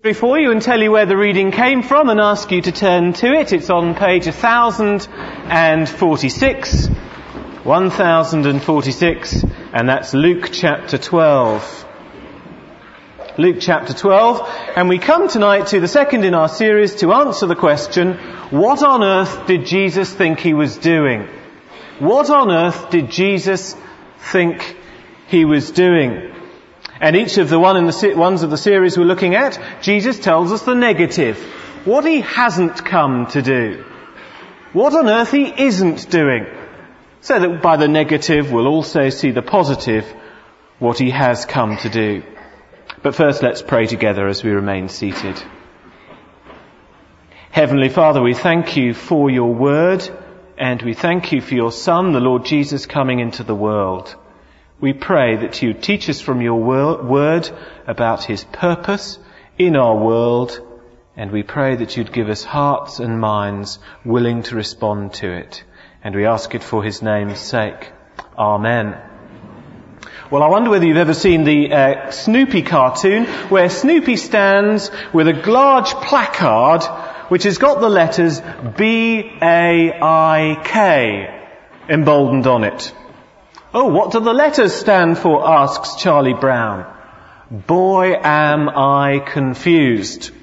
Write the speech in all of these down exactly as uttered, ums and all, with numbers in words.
For you and tell you where the reading came from and ask you to turn to it. It's on page one thousand forty-six, one thousand forty-six, and that's Luke chapter twelve. Luke chapter twelve, and we come tonight to the second in our series to answer the question, what on earth did Jesus think he was doing? What on earth did Jesus think he was doing? And each of the one in the ones of the series we're looking at, Jesus tells us the negative. What he hasn't come to do. What on earth he isn't doing. So that by the negative we'll also see the positive, what he has come to do. But first let's pray together as we remain seated. Heavenly Father, we thank you for your word, and we thank you for your Son, the Lord Jesus, coming into the world. We pray that you teach us from your word about his purpose in our world, and we pray that you'd give us hearts and minds willing to respond to it. And we ask it for his name's sake. Amen. Well, I wonder whether you've ever seen the uh, Snoopy cartoon, where Snoopy stands with a large placard which has got the letters B A I K emboldened on it. Oh, what do the letters stand for? Asks Charlie Brown. Boy, am I confused.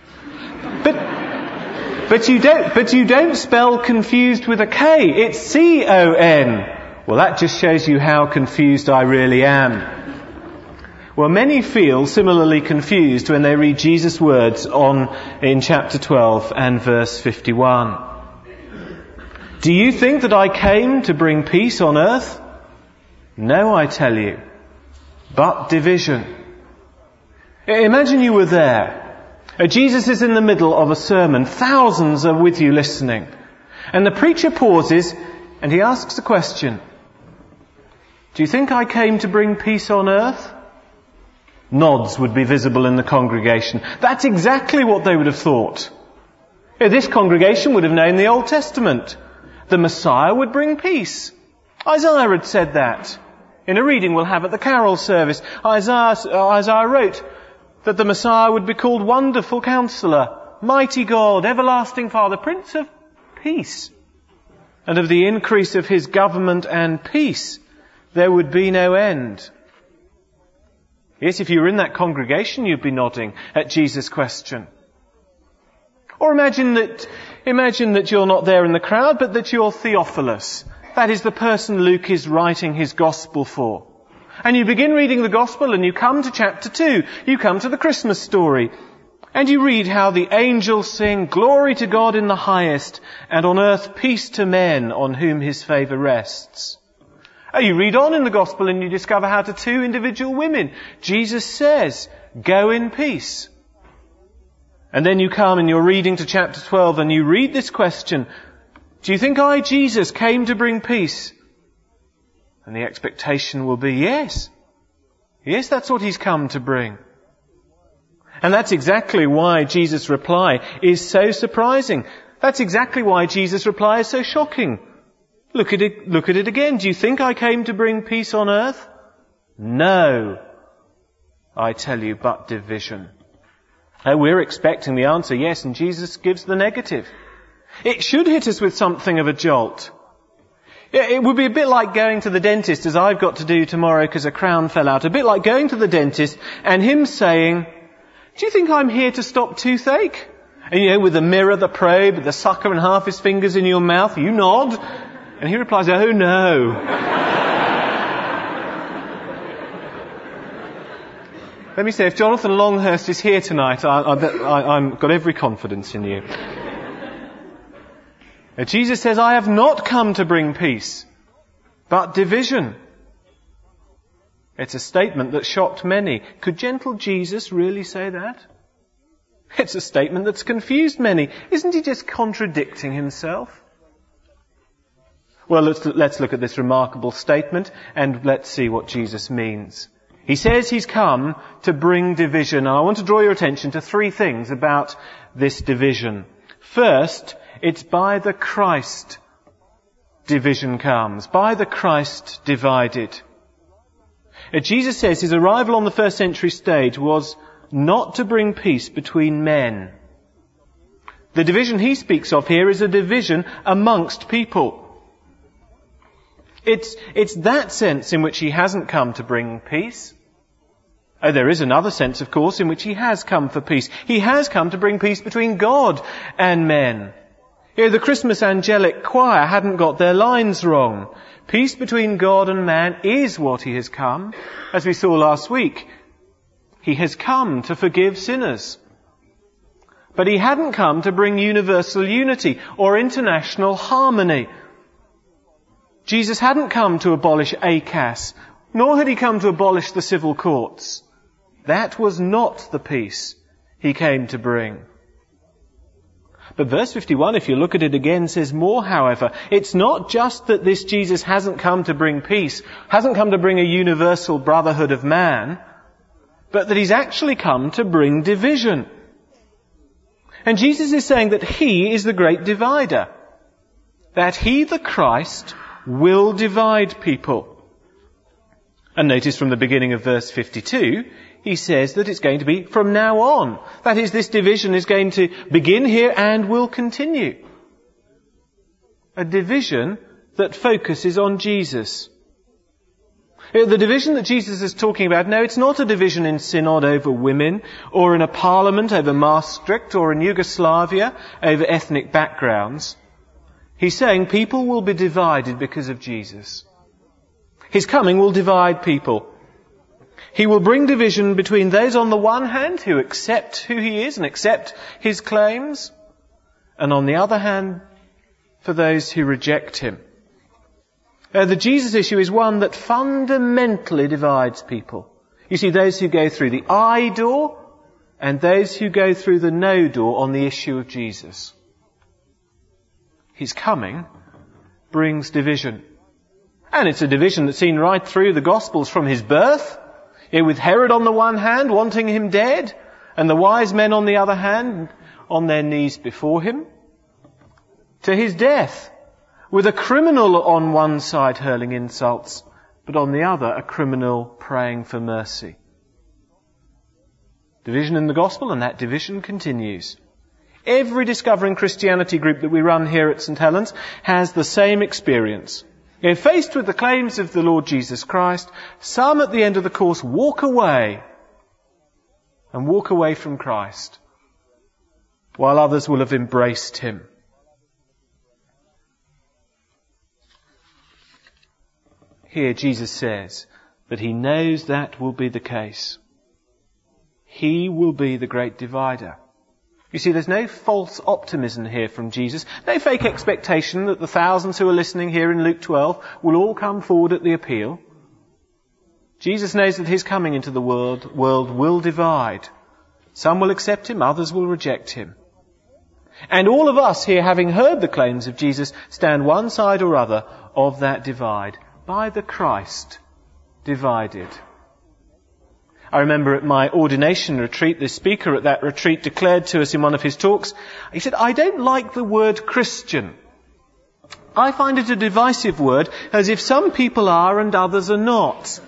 But, but you don't, but you don't spell confused with a K. It's C O N. Well, that just shows you how confused I really am. Well, many feel similarly confused when they read Jesus' words on, in chapter twelve and verse fifty-one. Do you think that I came to bring peace on earth? No, I tell you, but division. Imagine you were there. Jesus is in the middle of a sermon. Thousands are with you listening. And the preacher pauses and he asks a question. Do you think I came to bring peace on earth? Nods would be visible in the congregation. That's exactly what they would have thought. This congregation would have known the Old Testament. The Messiah would bring peace. Isaiah had said that. In a reading we'll have at the carol service, Isaiah, Isaiah wrote that the Messiah would be called Wonderful Counselor, Mighty God, Everlasting Father, Prince of Peace. And of the increase of his government and peace, there would be no end. Yes, if you were in that congregation, you'd be nodding at Jesus' question. Or imagine that, imagine that you're not there in the crowd, but that you're Theophilus. That is the person Luke is writing his gospel for. And you begin reading the gospel and you come to chapter two. You come to the Christmas story. And you read how the angels sing, Glory to God in the highest, and on earth peace to men on whom his favour rests. Oh, you read on in the gospel and you discover how to two individual women, Jesus says, Go in peace. And then you come and you're reading to chapter twelve and you read this question, do you think I, Jesus, came to bring peace? And the expectation will be, yes. Yes, that's what he's come to bring. And that's exactly why Jesus' reply is so surprising. That's exactly why Jesus' reply is so shocking. Look at it, look at it again. Do you think I came to bring peace on earth? No, I tell you, but division. Oh, we're expecting the answer, yes, and Jesus gives the negative. It should hit us with something of a jolt. It would be a bit like going to the dentist, as I've got to do tomorrow because a crown fell out. A bit like going to the dentist and him saying, do you think I'm here to stop toothache? And you know, with the mirror, the probe, the sucker and half his fingers in your mouth, you nod. And he replies, oh no. Let me say, if Jonathan Longhurst is here tonight, I, I, I, I've got every confidence in you. Now, Jesus says, I have not come to bring peace, but division. It's a statement that shocked many. Could gentle Jesus really say that? It's a statement that's confused many. Isn't he just contradicting himself? Well, let's, let's look at this remarkable statement and let's see what Jesus means. He says he's come to bring division. And I want to draw your attention to three things about this division. First, it's by the Christ division comes. By the Christ divided. Jesus says his arrival on the first century stage was not to bring peace between men. The division he speaks of here is a division amongst people. It's, it's that sense in which he hasn't come to bring peace. Oh, there is another sense, of course, in which he has come for peace. He has come to bring peace between God and men. You know, the Christmas angelic choir hadn't got their lines wrong. Peace between God and man is what he has come. As we saw last week, he has come to forgive sinners. But he hadn't come to bring universal unity or international harmony. Jesus hadn't come to abolish A C A S, nor had he come to abolish the civil courts. That was not the peace he came to bring. But verse fifty-one, if you look at it again, says more, however. It's not just that this Jesus hasn't come to bring peace, hasn't come to bring a universal brotherhood of man, but that he's actually come to bring division. And Jesus is saying that he is the great divider. That he, the Christ, will divide people. And notice from the beginning of verse fifty-two, he says that it's going to be from now on. That is, this division is going to begin here and will continue. A division that focuses on Jesus. The division that Jesus is talking about, no, it's not a division in synod over women, or in a parliament over Maastricht, or in Yugoslavia over ethnic backgrounds. He's saying people will be divided because of Jesus. His coming will divide people. He will bring division between those on the one hand who accept who he is and accept his claims, and on the other hand, for those who reject him. Uh, the Jesus issue is one that fundamentally divides people. You see, those who go through the I door and those who go through the no door on the issue of Jesus. His coming brings division. And it's a division that's seen right through the Gospels from his birth, you know, with Herod on the one hand wanting him dead, and the wise men on the other hand on their knees before him, to his death, with a criminal on one side hurling insults, but on the other a criminal praying for mercy. Division in the Gospel, and that division continues. Every Discovering Christianity group that we run here at St Helens has the same experience. You know, faced with the claims of the Lord Jesus Christ, some at the end of the course walk away and walk away from Christ, while others will have embraced him. Here Jesus says that he knows that will be the case. He will be the great divider. You see, there's no false optimism here from Jesus, no fake expectation that the thousands who are listening here in Luke twelve will all come forward at the appeal. Jesus knows that his coming into the world, world will divide. Some will accept him, others will reject him. And all of us here, having heard the claims of Jesus, stand one side or other of that divide, by the Christ divided. I remember at my ordination retreat, the speaker at that retreat declared to us in one of his talks, he said, I don't like the word Christian. I find it a divisive word, as if some people are and others are not.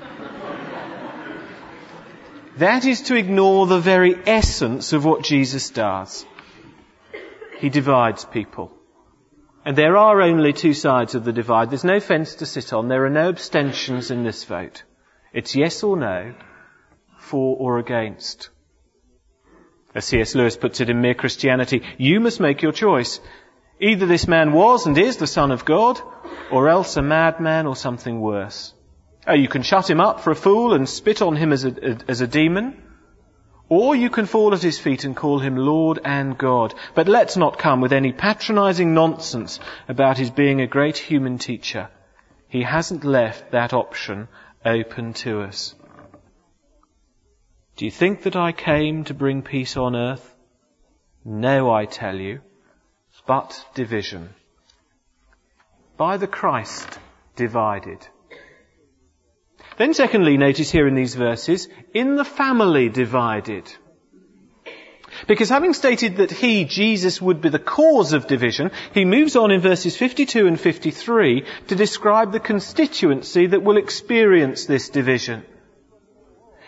That is to ignore the very essence of what Jesus does. He divides people. And there are only two sides of the divide. There's no fence to sit on. There are no abstentions in this vote. It's yes or no, for or against. As C S Lewis puts it in Mere Christianity, you must make your choice. Either this man was and is the Son of God, or else a madman or something worse. Oh, you can shut him up for a fool and spit on him as a, as a demon, or you can fall at his feet and call him Lord and God. But let's not come with any patronizing nonsense about his being a great human teacher. He hasn't left that option open to us. Do you think that I came to bring peace on earth? No, I tell you, but division. By the Christ divided. Then secondly, notice here in these verses, in the family divided. Because having stated that he, Jesus, would be the cause of division, he moves on in verses fifty-two and fifty-three to describe the constituency that will experience this division.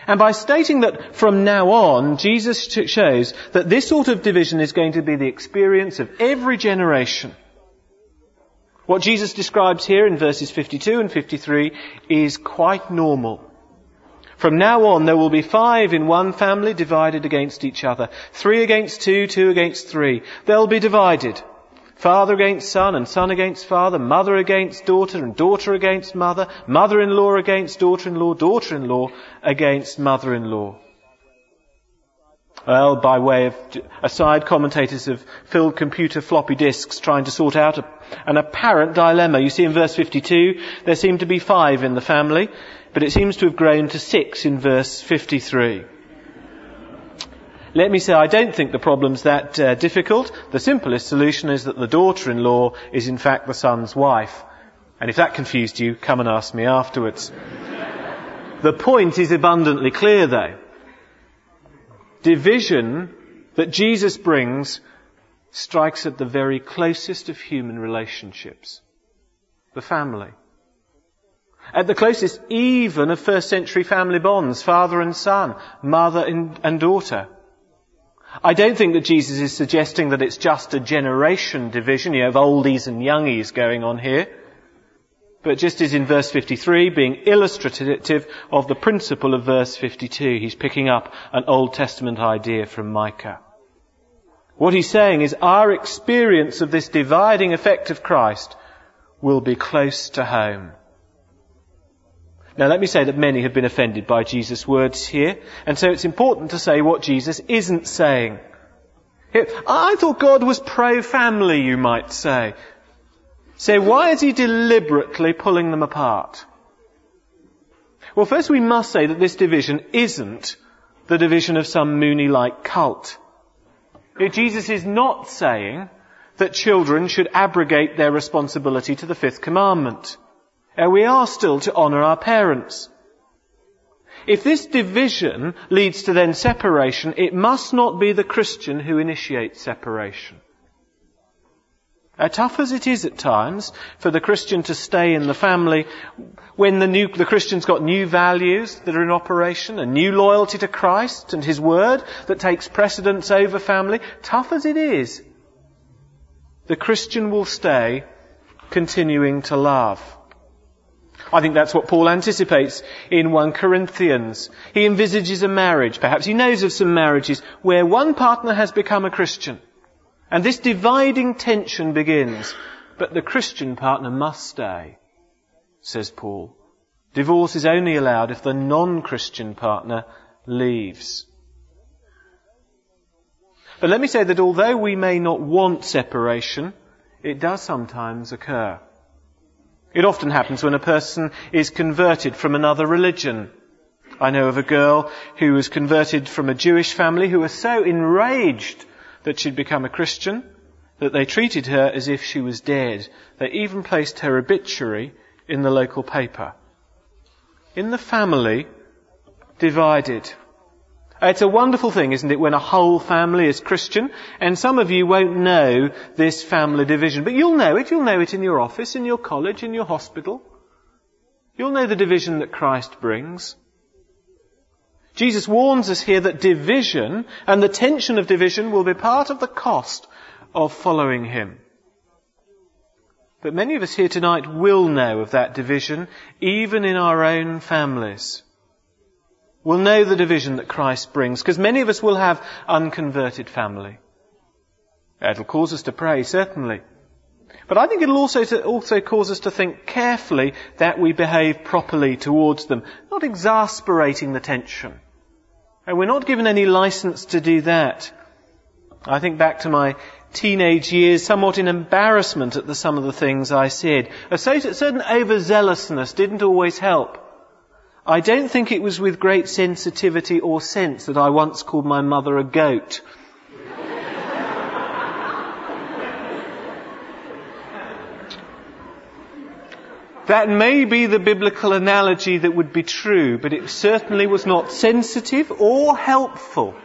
And by stating that from now on, Jesus shows that this sort of division is going to be the experience of every generation. What Jesus describes here in verses fifty-two and fifty-three is quite normal. From now on, there will be five in one family divided against each other. Three against two, two against three. They'll be divided. Father against son and son against father, mother against daughter and daughter against mother, mother-in-law against daughter-in-law, daughter-in-law against mother-in-law. Well, by way of aside, commentators have filled computer floppy disks trying to sort out a, an apparent dilemma. You see in verse fifty-two, there seem to be five in the family, but it seems to have grown to six in verse fifty-three. Let me say, I don't think the problem's that uh, difficult. The simplest solution is that the daughter-in-law is in fact the son's wife. And if that confused you, come and ask me afterwards. The point is abundantly clear though. Division that Jesus brings strikes at the very closest of human relationships. The family. At the closest even of first century family bonds, father and son, mother and daughter. I don't think that Jesus is suggesting that it's just a generation division, you have oldies and youngies going on here. But just as in verse fifty-three, being illustrative of the principle of verse fifty-two, he's picking up an Old Testament idea from Micah. What he's saying is our experience of this dividing effect of Christ will be close to home. Now let me say that many have been offended by Jesus' words here, and so it's important to say what Jesus isn't saying. I thought God was pro-family, you might say. So why is he deliberately pulling them apart? Well, first we must say that this division isn't the division of some Mooney-like cult. Jesus is not saying that children should abrogate their responsibility to the fifth commandment. Uh, we are still to honour our parents. If this division leads to then separation, it must not be the Christian who initiates separation. Uh, tough as it is at times for the Christian to stay in the family when the new, the Christian's got new values that are in operation, a new loyalty to Christ and His Word that takes precedence over family, tough as it is, the Christian will stay continuing to love. I think that's what Paul anticipates in First Corinthians. He envisages a marriage, perhaps he knows of some marriages, where one partner has become a Christian. And this dividing tension begins. But the Christian partner must stay, says Paul. Divorce is only allowed if the non-Christian partner leaves. But let me say that although we may not want separation, it does sometimes occur. It often happens when a person is converted from another religion. I know of a girl who was converted from a Jewish family who was so enraged that she'd become a Christian that they treated her as if she was dead. They even placed her obituary in the local paper. In the family, divided. It's a wonderful thing, isn't it, when a whole family is Christian, and some of you won't know this family division, but you'll know it, you'll know it in your office, in your college, in your hospital. You'll know the division that Christ brings. Jesus warns us here that division and the tension of division will be part of the cost of following Him. But many of us here tonight will know of that division, even in our own families. We'll know the division that Christ brings, because many of us will have unconverted family. It'll cause us to pray, certainly. But I think it'll also, to, also cause us to think carefully that we behave properly towards them, not exasperating the tension. And we're not given any license to do that. I think back to my teenage years, somewhat in embarrassment at the, some of the things I said. A certain overzealousness didn't always help. I don't think it was with great sensitivity or sense that I once called my mother a goat. That may be the biblical analogy that would be true, but it certainly was not sensitive or helpful.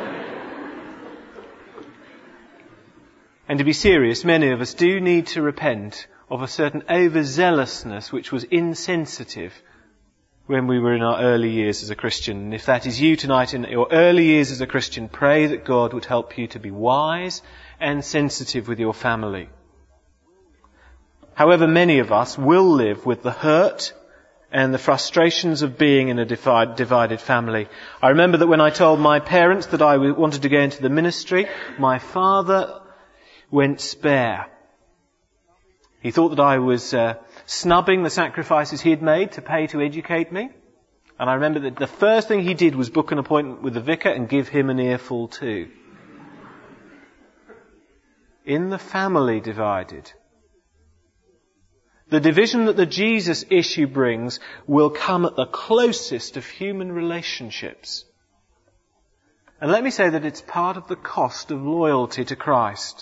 And to be serious, many of us do need to repent of a certain overzealousness which was insensitive when we were in our early years as a Christian. And if that is you tonight in your early years as a Christian, pray that God would help you to be wise and sensitive with your family. However, many of us will live with the hurt and the frustrations of being in a divided family. I remember that when I told my parents that I wanted to go into the ministry, my father went spare. He thought that I was uh, snubbing the sacrifices he had made to pay to educate me. And I remember that the first thing he did was book an appointment with the vicar and give him an earful too. In the family divided. The division that the Jesus issue brings will come at the closest of human relationships. And let me say that it's part of the cost of loyalty to Christ.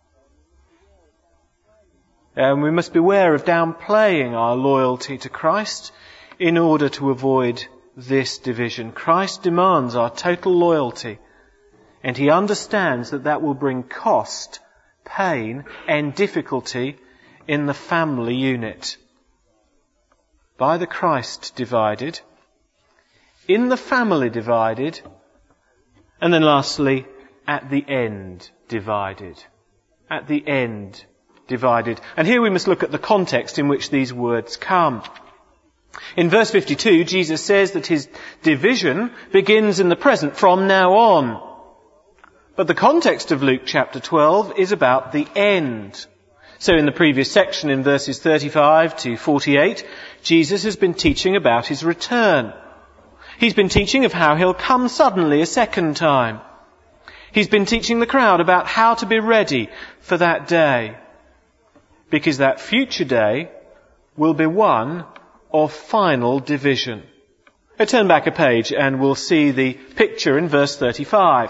And we must beware of downplaying our loyalty to Christ in order to avoid this division. Christ demands our total loyalty, and he understands that that will bring cost, pain, and difficulty in the family unit. By the Christ divided, in the family divided, and then lastly, at the end divided. At the end divided. And here we must look at the context in which these words come. In verse fifty-two, Jesus says that his division begins in the present from now on. But the context of Luke chapter twelve is about the end. So in the previous section, in verses thirty-five to forty-eight, Jesus has been teaching about his return. He's been teaching of how he'll come suddenly a second time. He's been teaching the crowd about how to be ready for that day, because that future day will be one of final division. Now turn back a page and we'll see the picture in verse thirty-five.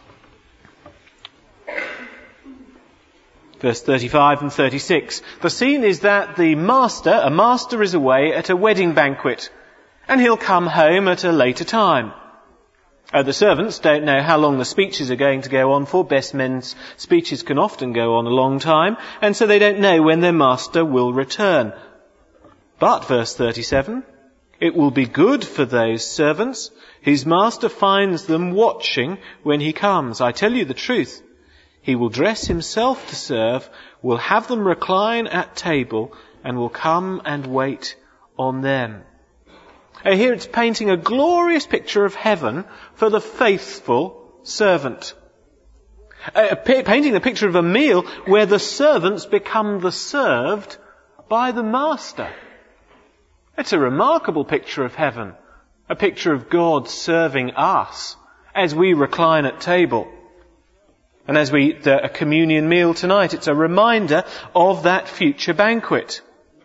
Verse thirty-five and thirty-six. The scene is that the master, a master is away at a wedding banquet, and he'll come home at a later time. Uh, the servants don't know how long the speeches are going to go on for. Best men's speeches can often go on a long time, and so they don't know when their master will return. But, verse thirty-seven, it will be good for those servants whose master finds them watching when he comes. I tell you the truth. He will dress himself to serve, will have them recline at table, and will come and wait on them. Uh, here it's painting a glorious picture of heaven for the faithful servant. Uh, p- painting the picture of a meal where the servants become the served by the master. It's a remarkable picture of heaven. A picture of God serving us as we recline at table. And as we eat a communion meal tonight, it's a reminder of that future banquet.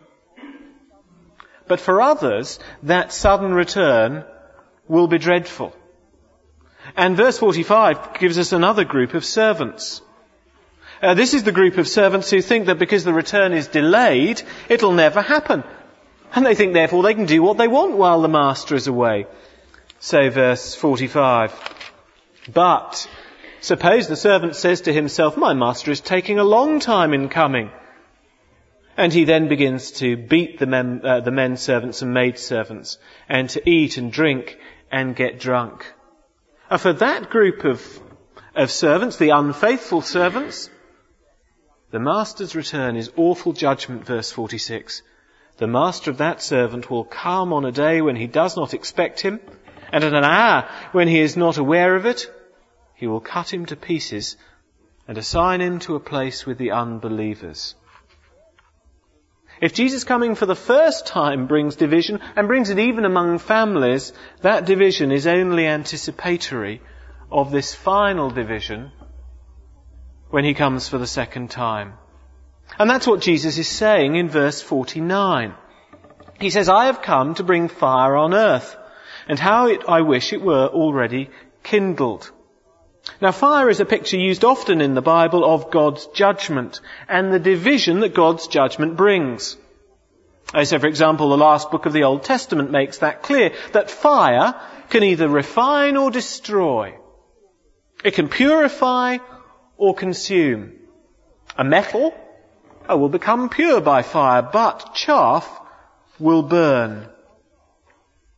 But for others, that sudden return will be dreadful. And verse forty-five gives us another group of servants. Uh, this is the group of servants who think that because the return is delayed, it'll never happen. And they think therefore they can do what they want while the master is away. So verse forty-five. But suppose the servant says to himself, my master is taking a long time in coming. And he then begins to beat the men, uh, the men servants and maid servants, and to eat and drink and get drunk. And for that group of, of servants, the unfaithful servants, the master's return is awful judgment, verse forty-six. The master of that servant will come on a day when he does not expect him, and at an hour when he is not aware of it. He will cut him to pieces and assign him to a place with the unbelievers. If Jesus coming for the first time brings division, and brings it even among families, that division is only anticipatory of this final division when he comes for the second time. And that's what Jesus is saying in verse forty-nine. He says, I have come to bring fire on earth, and how it, I wish it were already kindled. Now, fire is a picture used often in the Bible of God's judgment and the division that God's judgment brings. So, for example, the last book of the Old Testament makes that clear, that fire can either refine or destroy. It can purify or consume. A metal oh, will become pure by fire, but chaff will burn.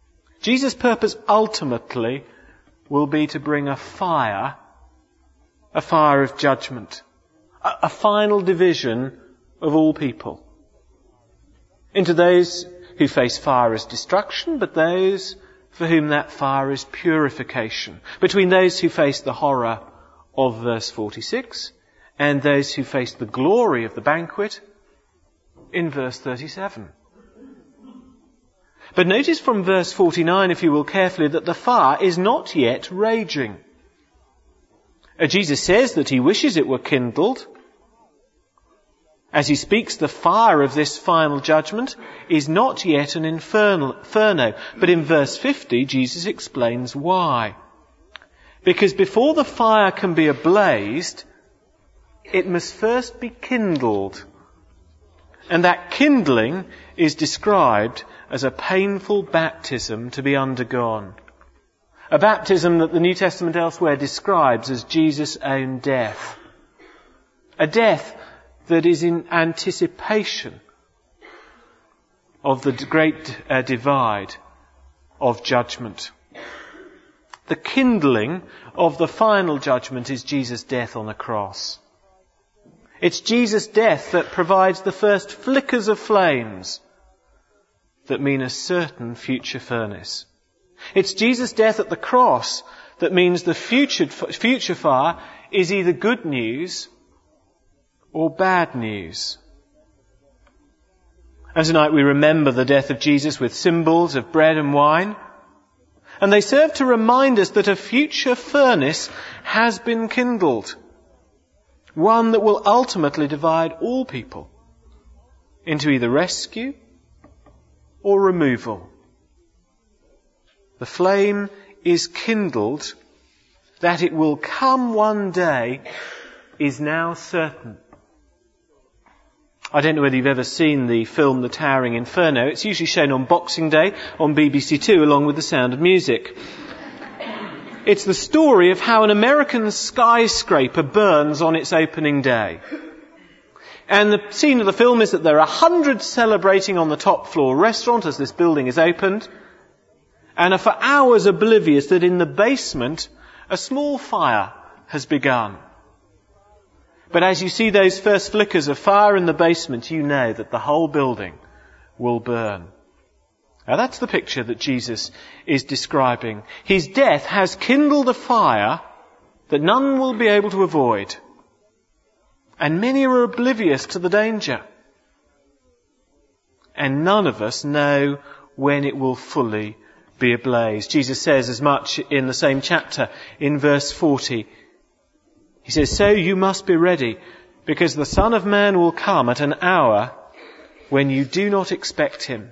Jesus' purpose ultimately will be to bring a fire, a fire of judgment, a, a final division of all people into those who face fire as destruction, but those for whom that fire is purification, between those who face the horror of verse forty-six and those who face the glory of the banquet in verse thirty-seven. But notice from verse forty-nine, if you will carefully, that the fire is not yet raging. Uh, Jesus says that he wishes it were kindled. As he speaks, the fire of this final judgment is not yet an inferno. But in verse fifty, Jesus explains why. Because before the fire can be ablazed, it must first be kindled. And that kindling is described as a painful baptism to be undergone. A baptism that the New Testament elsewhere describes as Jesus' own death. A death that is in anticipation of the great uh, divide of judgment. The kindling of the final judgment is Jesus' death on the cross. It's Jesus' death that provides the first flickers of flames that mean a certain future furnace. It's Jesus' death at the cross that means the future, future fire is either good news or bad news. And tonight we remember the death of Jesus with symbols of bread and wine. And they serve to remind us that a future furnace has been kindled. One that will ultimately divide all people into either rescue or removal. The flame is kindled. That it will come one day is now certain. I don't know whether you've ever seen the film The Towering Inferno. It's usually shown on Boxing Day on B B C Two along with The Sound of Music. It's the story of how an American skyscraper burns on its opening day. And the scene of the film is that there are hundreds celebrating on the top floor restaurant as this building is opened, and are for hours oblivious that in the basement a small fire has begun. But as you see those first flickers of fire in the basement, you know that the whole building will burn. Now that's the picture that Jesus is describing. His death has kindled a fire that none will be able to avoid. And many are oblivious to the danger. And none of us know when it will fully be ablaze. Jesus says as much in the same chapter in verse forty. He says, "So you must be ready, because the Son of Man will come at an hour when you do not expect him."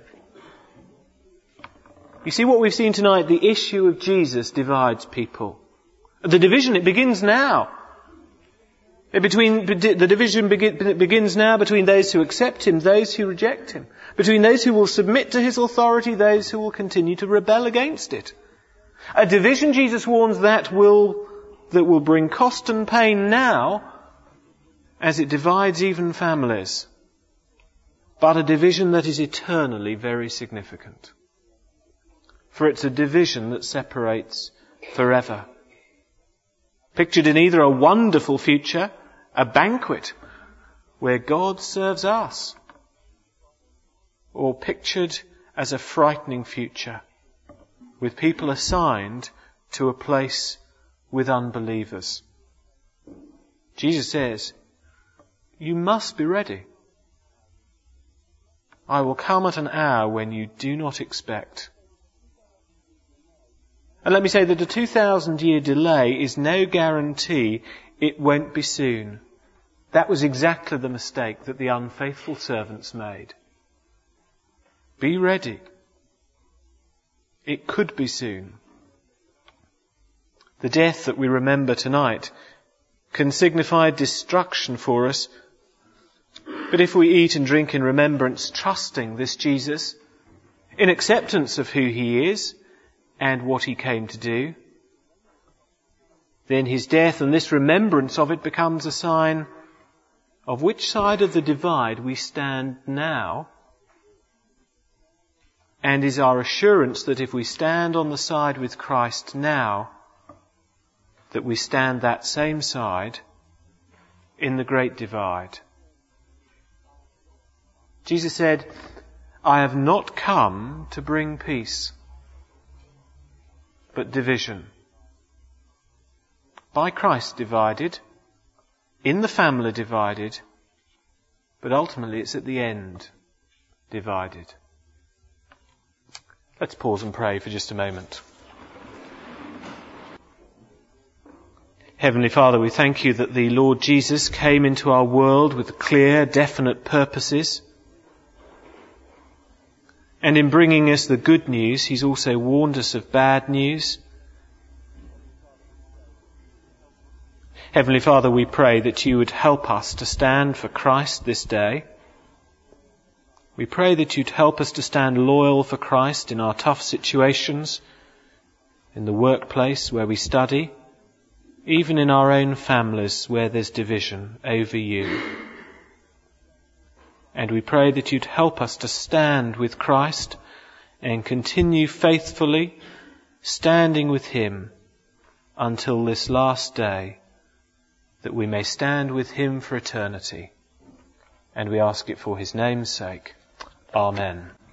You see what we've seen tonight, the issue of Jesus divides people. The division, it begins now. Between, the division begins now between those who accept him, those who reject him. Between those who will submit to his authority, those who will continue to rebel against it. A division, Jesus warns, that will, that will bring cost and pain now as it divides even families. But a division that is eternally very significant. For it's a division that separates forever. Pictured in either a wonderful future, a banquet where God serves us, or pictured as a frightening future with people assigned to a place with unbelievers. Jesus says, you must be ready. I will come at an hour when you do not expect. And let me say that a two thousand year delay is no guarantee it won't be soon. That was exactly the mistake that the unfaithful servants made. Be ready. It could be soon. The death that we remember tonight can signify destruction for us. But if we eat and drink in remembrance, trusting this Jesus, in acceptance of who he is, and what he came to do, then his death and this remembrance of it becomes a sign of which side of the divide we stand now and is our assurance that if we stand on the side with Christ now, that we stand that same side in the great divide. Jesus said, I have not come to bring peace, but division. By Christ divided, in the family divided, but ultimately it's at the end divided. Let's pause and pray for just a moment. Heavenly Father, we thank you that the Lord Jesus came into our world with clear, definite purposes. And in bringing us the good news, he's also warned us of bad news. Heavenly Father, we pray that you would help us to stand for Christ this day. We pray that you'd help us to stand loyal for Christ in our tough situations, in the workplace where we study, even in our own families where there's division over you. And we pray that you'd help us to stand with Christ and continue faithfully standing with him until this last day, that we may stand with him for eternity. And we ask it for his name's sake. Amen.